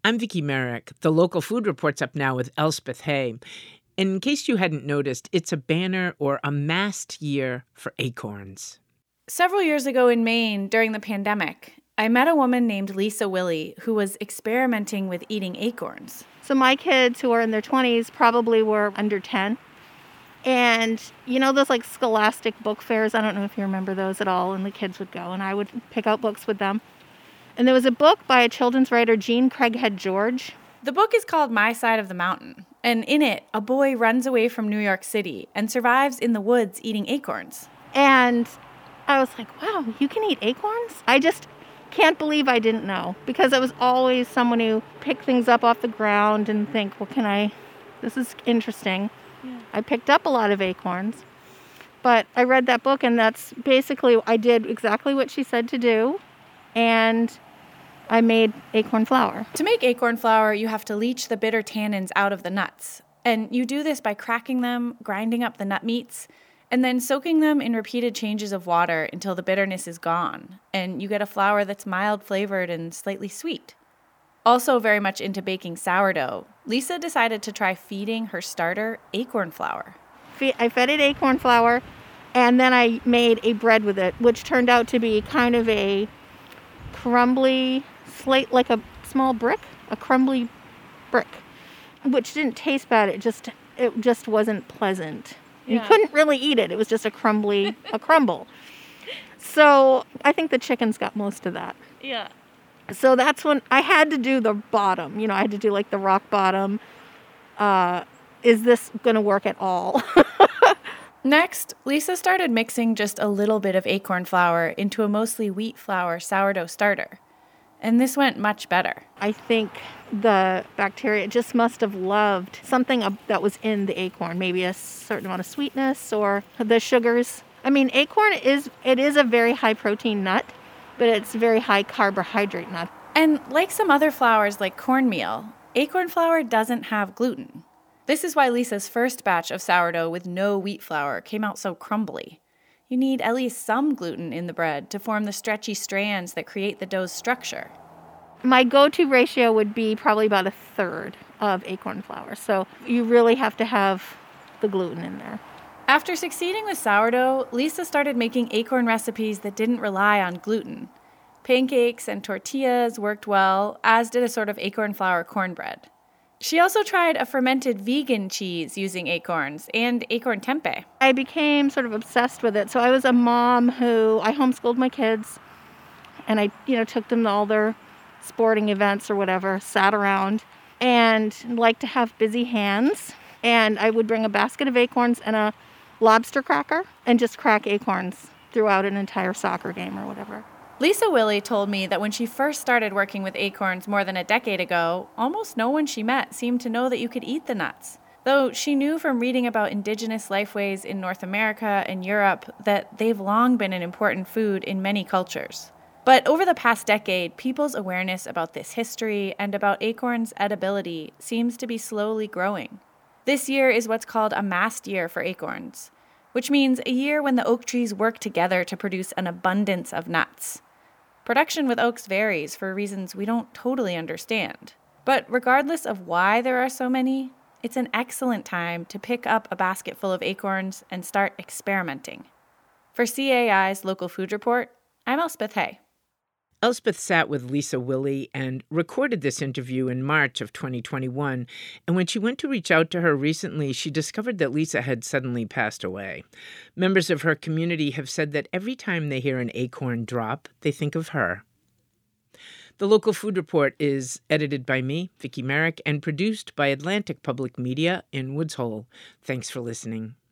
I'm Vicki Merrick. The Local Food Report's up now with Elspeth Hay. In case you hadn't noticed, it's a banner or a mast year for acorns. Several years ago in Maine, during the pandemic, I met a woman named Lisa Willie who was experimenting with eating acorns. So my kids, who are in their 20s, probably were under 10. And you know those like scholastic book fairs? I don't know if you remember those at all. And the kids would go and I would pick out books with them. And there was a book by a children's writer, Jean Craighead George. The book is called My Side of the Mountain. And in it, a boy runs away from New York City and survives in the woods eating acorns. And I was like, wow, you can eat acorns? I just can't believe I didn't know. Because I was always someone who picked things up off the ground and think, well, this is interesting. Yeah. I picked up a lot of acorns. But I read that book, and that's basically, I did exactly what she said to do. And I made acorn flour. To make acorn flour, you have to leach the bitter tannins out of the nuts. And you do this by cracking them, grinding up the nut meats, and then soaking them in repeated changes of water until the bitterness is gone. And you get a flour that's mild-flavored and slightly sweet. Also very much into baking sourdough, Lisa decided to try feeding her starter acorn flour. I fed it acorn flour, and then I made a bread with it, which turned out to be kind of a crumbly slate, like a small brick, a crumbly brick, which didn't taste bad. It just wasn't pleasant. Yeah. You couldn't really eat it. It was just a crumble. So I think the chickens got most of that. Yeah. So that's when I had to do the bottom. I had to do like the rock bottom. Is this going to work at all? Next, Lisa started mixing just a little bit of acorn flour into a mostly wheat flour sourdough starter. And this went much better. I think the bacteria just must have loved something that was in the acorn, maybe a certain amount of sweetness or the sugars. I mean, acorn is a very high protein nut, but it's a very high carbohydrate nut. And like some other flours like cornmeal, acorn flour doesn't have gluten. This is why Lisa's first batch of sourdough with no wheat flour came out so crumbly. You need at least some gluten in the bread to form the stretchy strands that create the dough's structure. My go-to ratio would be probably about a third of acorn flour. So you really have to have the gluten in there. After succeeding with sourdough, Lisa started making acorn recipes that didn't rely on gluten. Pancakes and tortillas worked well, as did a sort of acorn flour cornbread. She also tried a fermented vegan cheese using acorns and acorn tempeh. I became sort of obsessed with it. So I was a mom who, I homeschooled my kids, and I, took them to all their sporting events or whatever, sat around, and liked to have busy hands. And I would bring a basket of acorns and a lobster cracker and just crack acorns throughout an entire soccer game or whatever. Lisa Willie told me that when she first started working with acorns more than a decade ago, almost no one she met seemed to know that you could eat the nuts. Though she knew from reading about indigenous lifeways in North America and Europe that they've long been an important food in many cultures. But over the past decade, people's awareness about this history and about acorns' edibility seems to be slowly growing. This year is what's called a mast year for acorns, which means a year when the oak trees work together to produce an abundance of nuts. Production with oaks varies for reasons we don't totally understand. But regardless of why there are so many, it's an excellent time to pick up a basket full of acorns and start experimenting. For CAI's Local Food Report, I'm Elspeth Hay. Elspeth sat with Lisa Willie and recorded this interview in March of 2021. And when she went to reach out to her recently, she discovered that Lisa had suddenly passed away. Members of her community have said that every time they hear an acorn drop, they think of her. The Local Food Report is edited by me, Vicki Merrick, and produced by Atlantic Public Media in Woods Hole. Thanks for listening.